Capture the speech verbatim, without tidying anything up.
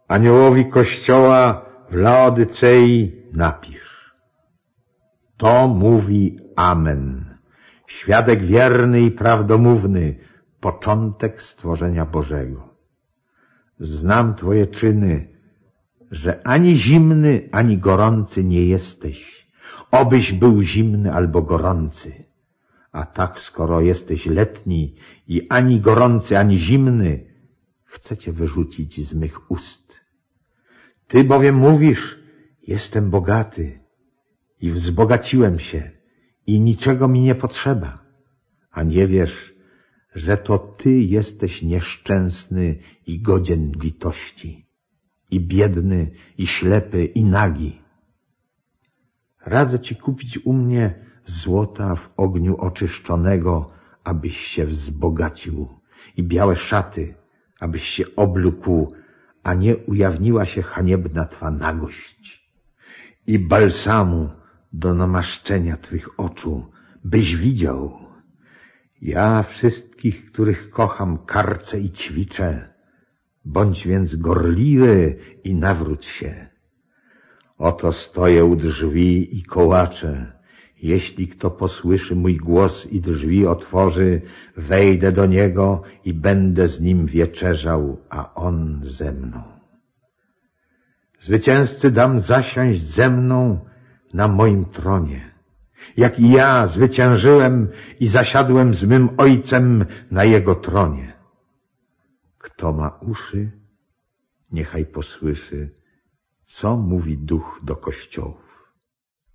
aniołowi Kościoła w Laodycei napisz. To mówi Amen, świadek wierny i prawdomówny, początek stworzenia Bożego. Znam twoje czyny, że ani zimny, ani gorący nie jesteś. Obyś był zimny albo gorący. A tak, skoro jesteś letni i ani gorący, ani zimny, chcę cię wyrzucić z mych ust. Ty bowiem mówisz, jestem bogaty i wzbogaciłem się i niczego mi nie potrzeba, a nie wiesz, że to ty jesteś nieszczęsny i godzien litości, i biedny, i ślepy, i nagi. Radzę ci kupić u mnie złota w ogniu oczyszczonego, abyś się wzbogacił, i białe szaty, abyś się oblókł, a nie ujawniła się haniebna twa nagość, i balsamu do namaszczenia twych oczu, byś widział. Ja wszystkich, których kocham, karcę i ćwiczę. Bądź więc gorliwy i nawróć się. Oto stoję u drzwi i kołaczę. Jeśli kto posłyszy mój głos i drzwi otworzy, wejdę do niego i będę z nim wieczerzał, a on ze mną. Zwycięzcy dam zasiąść ze mną na moim tronie, jak i ja zwyciężyłem i zasiadłem z mym Ojcem na jego tronie. Kto ma uszy, niechaj posłyszy, co mówi Duch do kościołów.